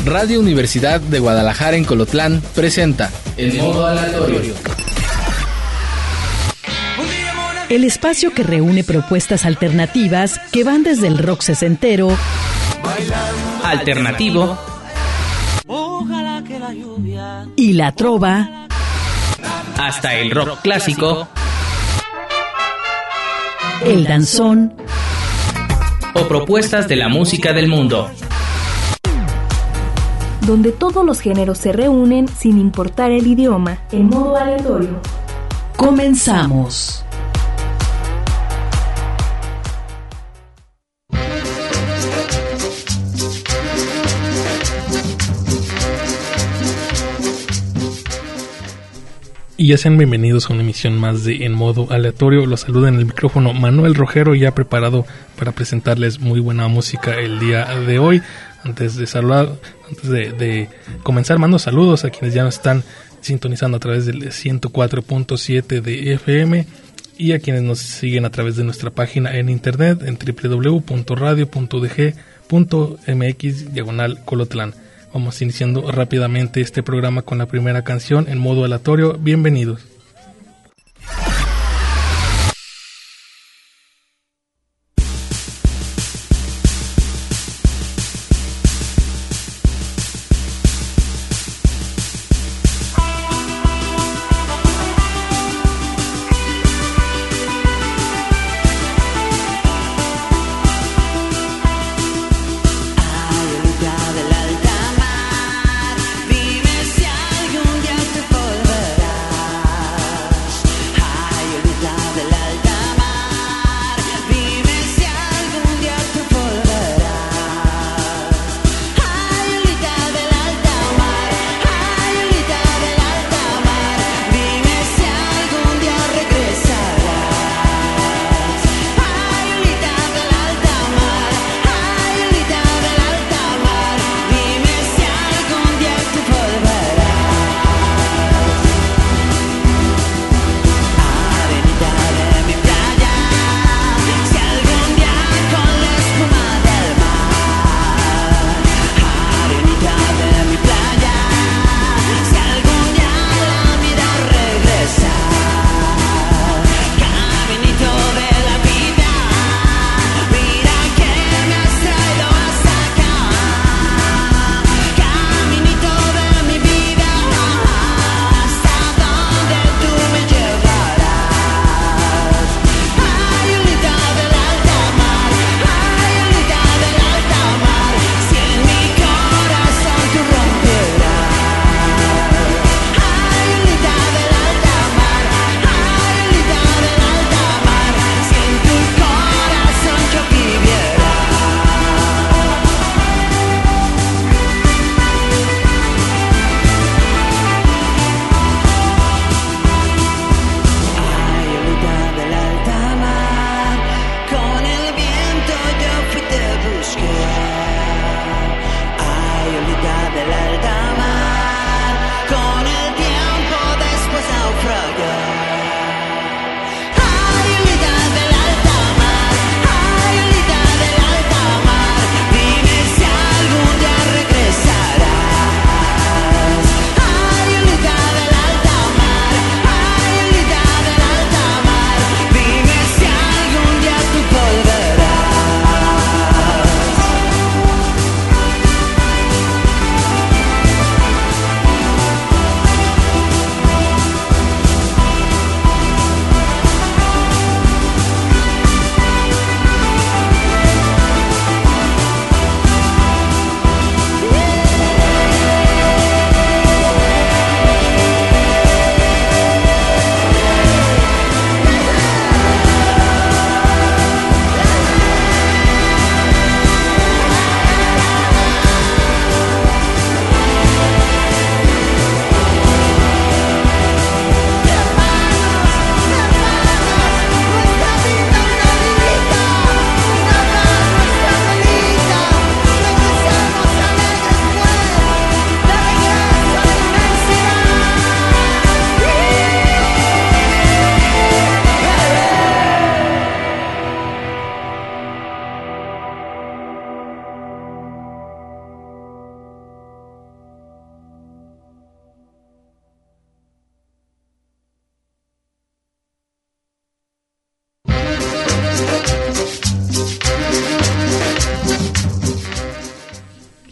Radio Universidad de Guadalajara en Colotlán presenta En Modo Aleatorio. El espacio que reúne propuestas alternativas que van desde el rock sesentero, alternativo y la trova, hasta el rock clásico, el danzón o propuestas de la música del mundo. Donde todos los géneros se reúnen sin importar el idioma, en modo aleatorio. Comenzamos. Y ya sean bienvenidos a una emisión más de En Modo Aleatorio. Los saluda en el micrófono Manuel Rojero, ya preparado para presentarles muy buena música el día de hoy. Antes de comenzar, mando saludos a quienes ya nos están sintonizando a través del 104.7 de FM y a quienes nos siguen a través de nuestra página en internet en www.radio.udg.mx/Colotlán. Vamos iniciando rápidamente este programa con la primera canción en modo aleatorio. Bienvenidos. Dime si algún día te volverás.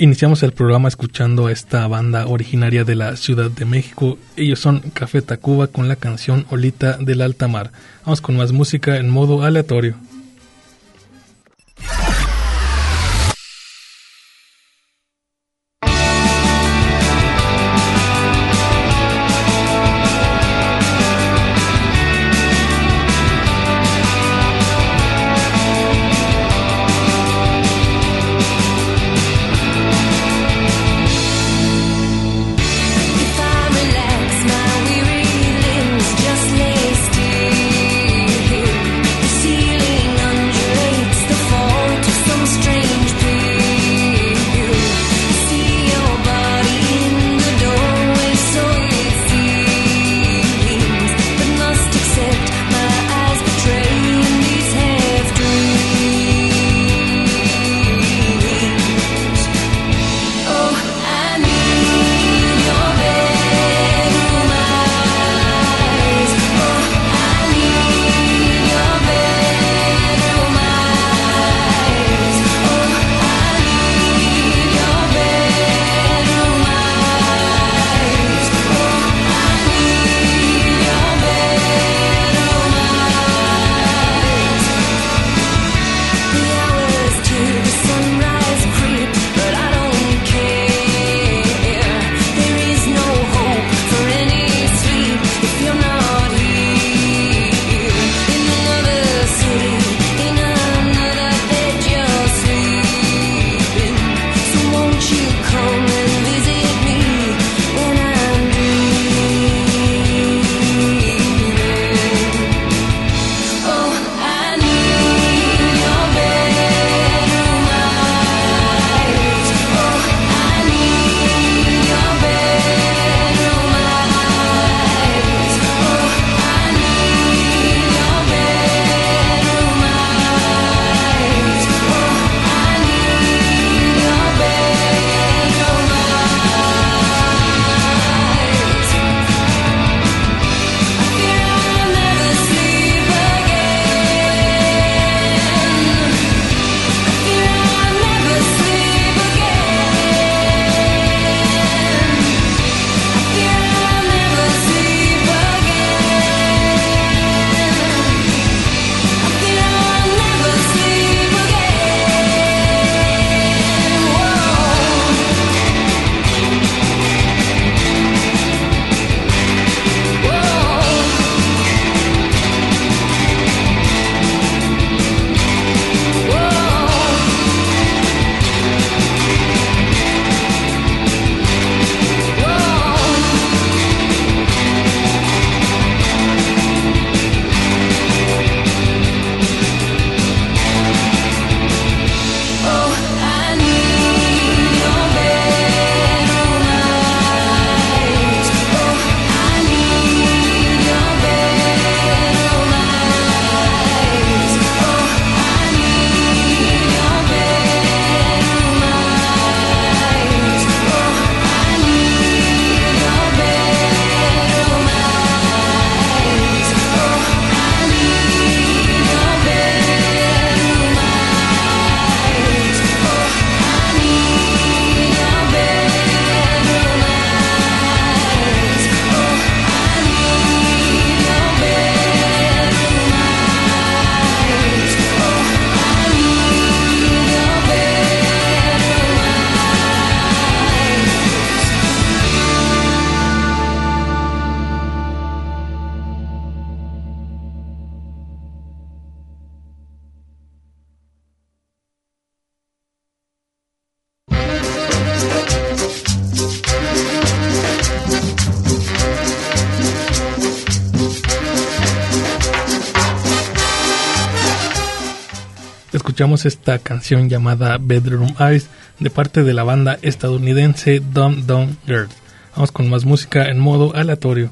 Iniciamos el programa escuchando a esta banda originaria de la Ciudad de México. Ellos son Café Tacuba con la canción Olita del Alta Mar. Vamos con más música en modo aleatorio. Escuchamos esta canción llamada Bedroom Eyes de parte de la banda estadounidense Dumb Dumb Girls. Vamos con más música en modo aleatorio.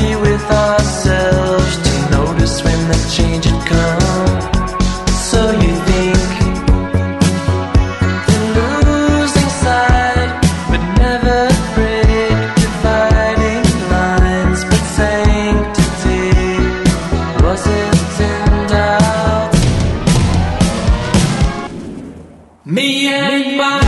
be with ourselves to notice when the change had come. So you think you're losing sight, but never break dividing lines. But sanctity, was it in doubt? Me and my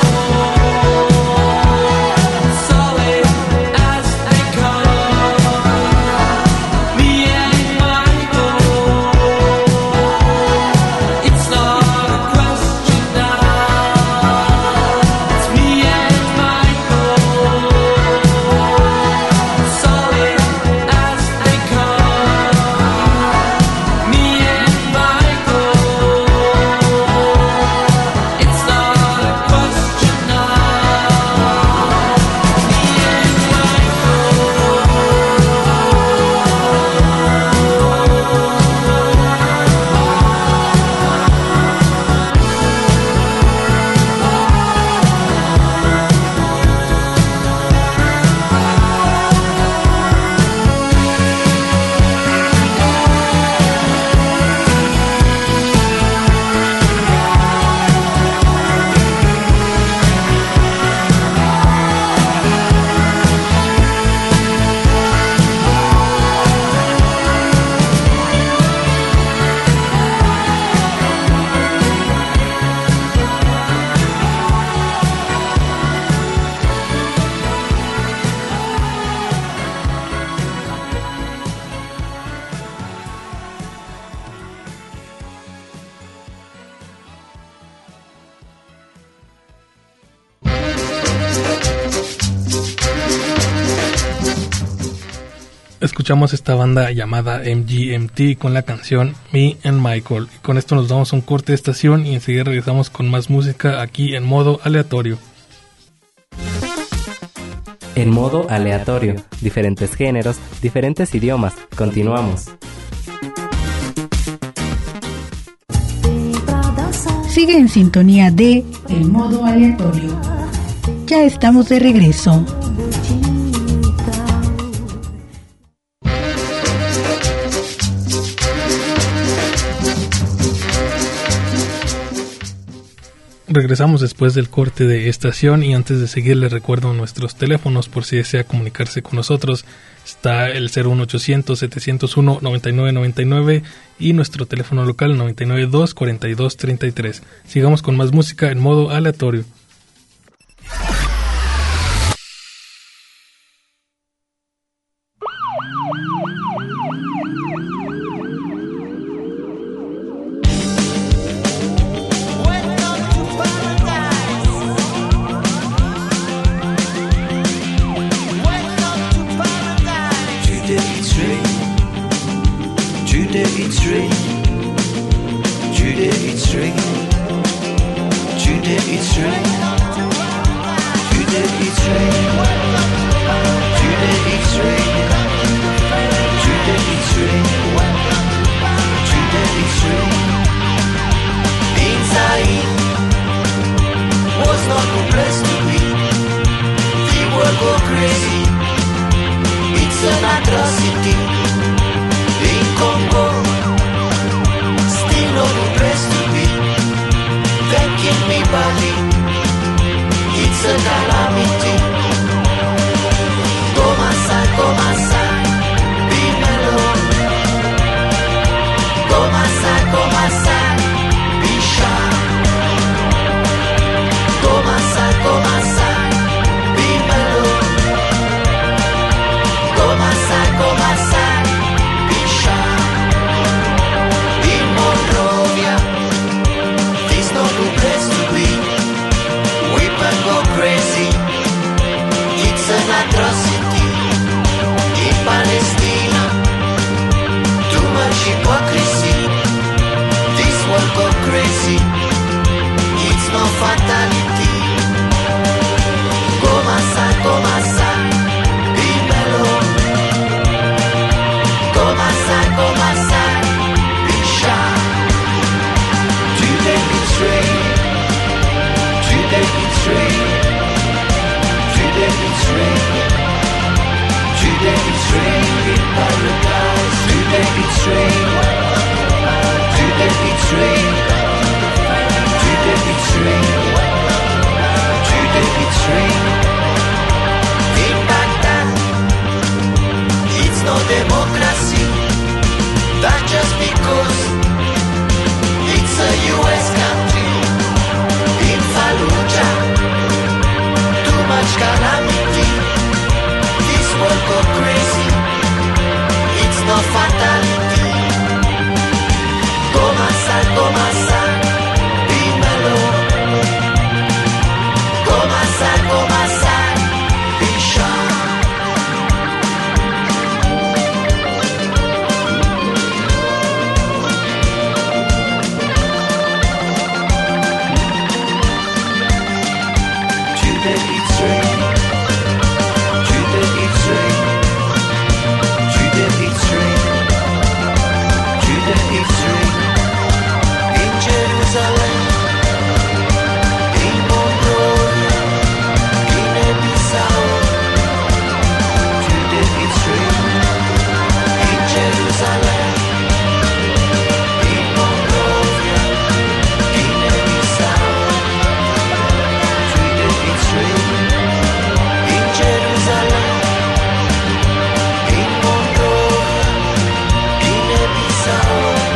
escuchamos esta banda llamada MGMT con la canción Me and Michael. Y con esto nos damos un corte de estación y enseguida regresamos con más música aquí en modo aleatorio. En modo aleatorio, diferentes géneros, diferentes idiomas. Continuamos. Sigue en sintonía de El Modo Aleatorio. Ya estamos de regreso. Regresamos después del corte de estación y antes de seguir les recuerdo nuestros teléfonos por si desea comunicarse con nosotros. Está el 01800-701-9999 y nuestro teléfono local 992-4233. Sigamos con más música en modo aleatorio. democracy. That just because it's a US country. In Fallujah, too much calamity. This world go crazy. It's no fatality. Go masal, be mellow. Go masal, be sharp. Today it's raining. Today it's raining. Today it's raining. Today it's raining. In Jerusalem, in Mongolia, Guinea-Bissau. Today it's raining. In Jerusalem, in Mongolia, Guinea-Bissau. Today it's raining. In Jerusalem, in Mongolia, Guinea-Bissau.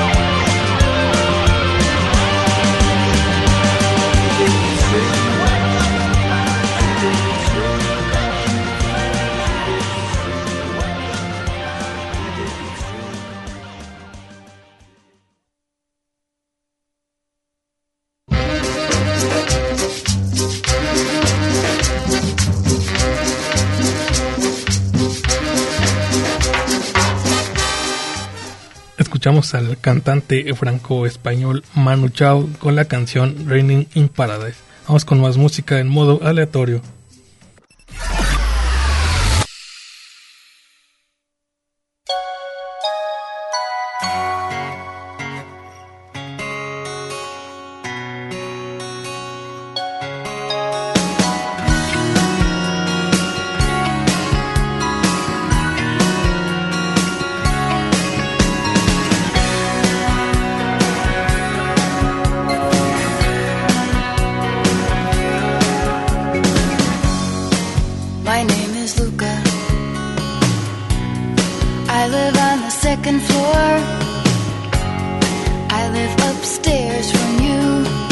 Escuchamos al cantante franco-español Manu Chao con la canción Raining in Paradise. Vamos con más música en modo aleatorio. My name is Luca. I live on the second floor. I live upstairs from you.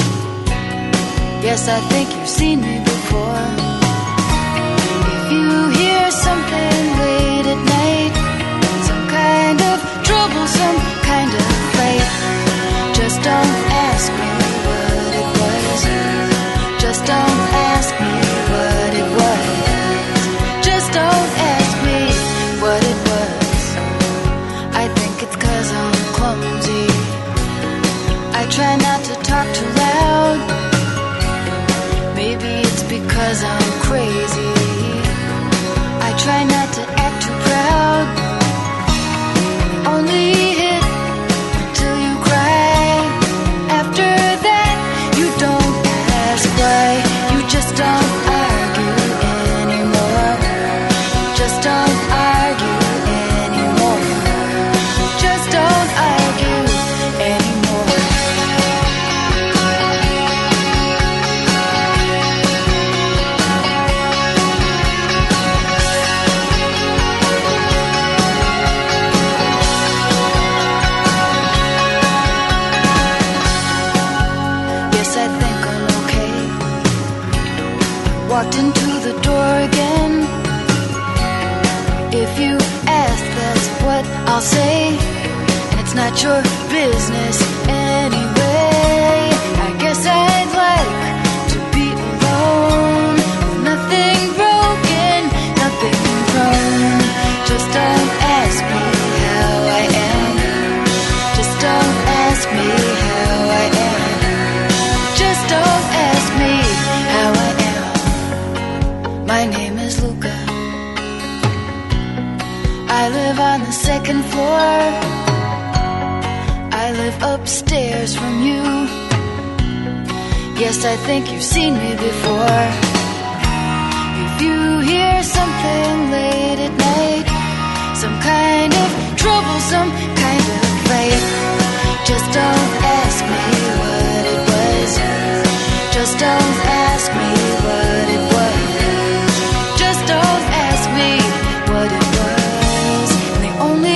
Yes, I think you've seen me before. If you hear something late at night, some kind of trouble, some kind of fight, just don't ask me what it was. Just don't ask me what it was. Just don't ask me what it was. I think it's 'cause I'm clumsy. I try not to talk too loud. Maybe it's because I'm crazy. I try not to act too proud. Only hit till you cry. After that, you don't ask why. You just don't argue anymore. Just don't argue anymore. Just don't argue anymore. Yes, I think I'm okay. Walked into the door again. If you ask, that's what I'll say. And it's not your business anyway. I guess I'd like to be alone, with nothing broken, nothing wrong. Just don't ask me how I am. Just don't ask me how I am. Just don't ask me how I am. My name is Luca. I live on the second floor. I live upstairs from you. Yes, I think you've seen me before. If you hear something late at night, some kind of trouble, some kind of fight, just don't ask me what it was. Just don't ask me what it was. Just don't ask me what it was. And the only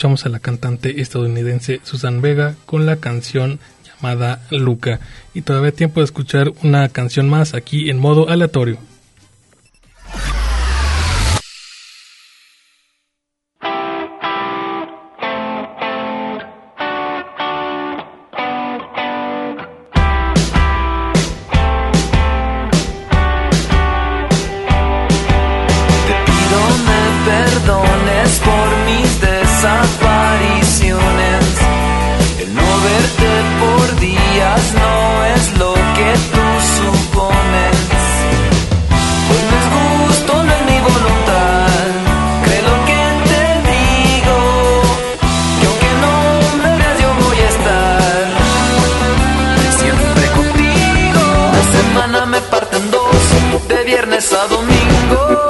escuchamos a la cantante estadounidense Suzanne Vega con la canción llamada Luca. Y todavía hay tiempo de escuchar una canción más aquí en modo aleatorio. A domingo,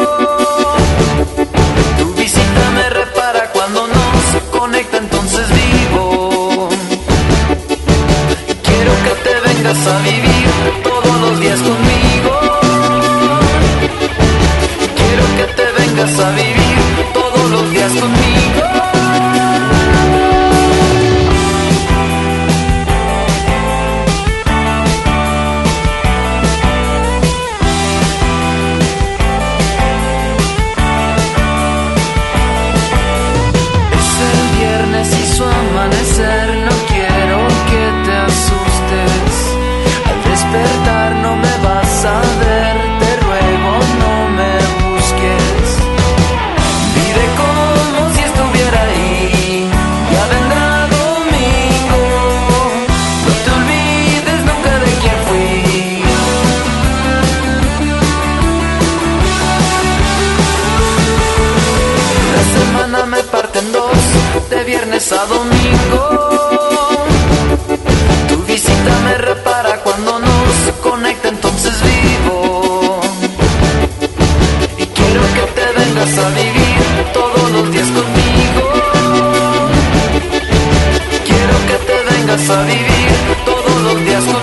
tu visita me repara cuando nos conecta, entonces vivo. Quiero que te vengas a vivir todos los días conmigo. Quiero que te vengas a vivir todos los días conmigo. No quiero que te asustes. Al despertar no me vas a ver. Te ruego no me busques. Vive como si estuviera ahí. Ya vendrá domingo. No te olvides nunca de quién fui. La semana me parte en dos, de viernes a domingo. Tu visita me repara cuando nos conecta, entonces vivo. Y quiero que te vengas a vivir todos los días conmigo. Quiero que te vengas a vivir todos los días conmigo.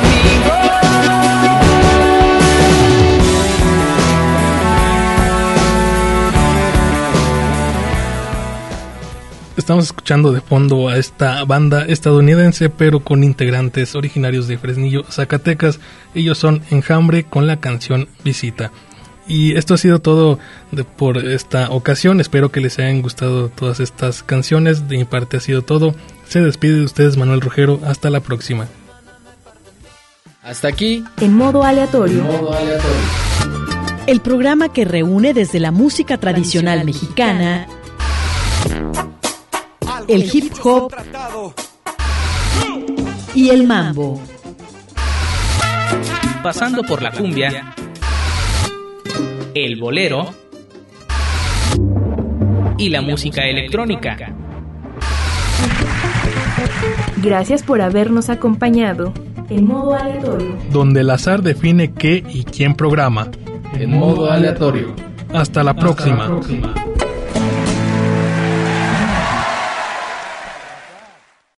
Estamos escuchando de fondo a esta banda estadounidense, pero con integrantes originarios de Fresnillo, Zacatecas. Ellos son Enjambre con la canción Visita. Y esto ha sido todo por esta ocasión. Espero que les hayan gustado todas estas canciones. De mi parte ha sido todo. Se despide de ustedes Manuel Rojero. Hasta la próxima. Hasta aquí, En modo aleatorio. El programa que reúne desde la música tradicional mexicana, el hip hop y el mambo. Pasando por la cumbia, el bolero y la música electrónica. Gracias por habernos acompañado. En modo aleatorio. Donde el azar define qué y quién programa. En modo aleatorio. Hasta la próxima.